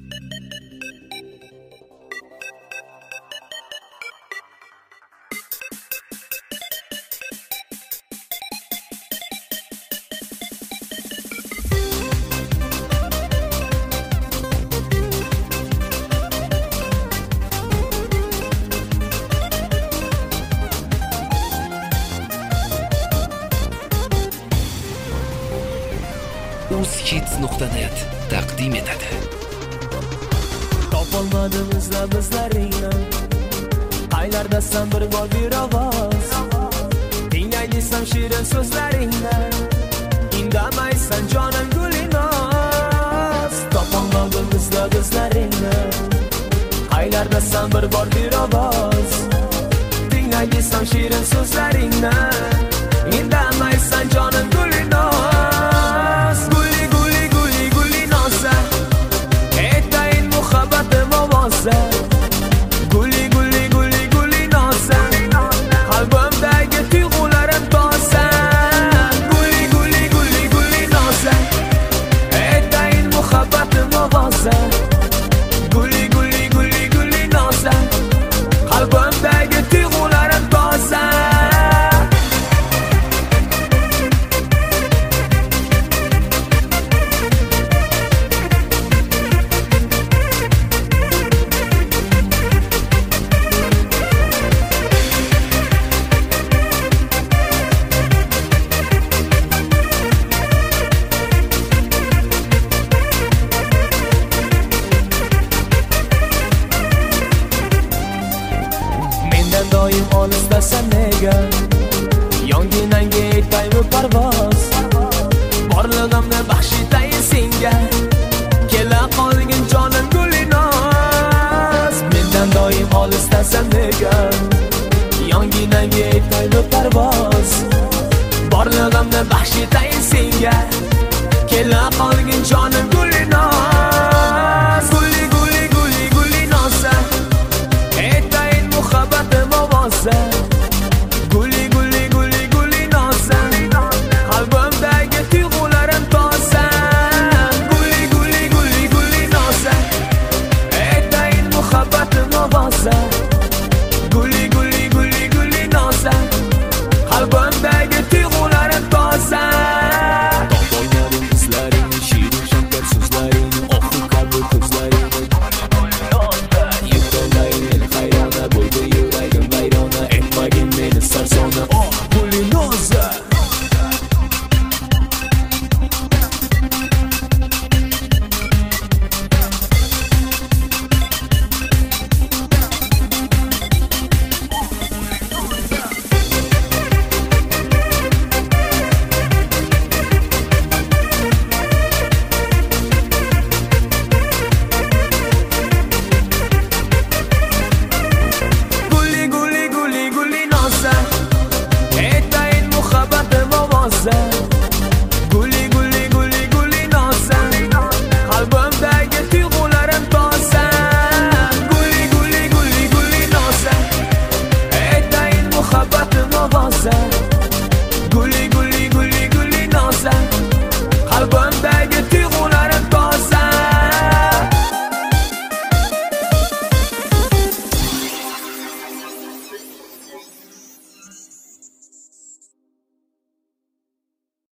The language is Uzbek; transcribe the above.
uz-hits.net taqdim etadi. Topolmadim izlab izlaringni, qaylardasan bir bor bir ovoz. Tinglay desam shirin so'zlaringni, indamaysan jonim gulinoz. Topolmadim izlab izlaringni, qaylardasan bir bor bir ovoz. Tinglay desam shirin so'zlaringni, indamaysan jonim gulinoz. Guli guli guli guli noza, qalbimdagi tuyg'ularim toza. Guli guli guli guli noza, aytayin muhabbatim ovoza. Guli guli guli guli noza, qalbimdagi tuyg'ularim toza. Doim olisdasan nega, yonginangga aytaymi parvoz. Borlig'imni baxsh etayin senga, kela qolgin jonim gulinoz. Mendan doim olisdasan nega, yonginangga aytaymi parvoz. Borlig'imni baxsh etayin senga, kela qolgin jonim gulinoz.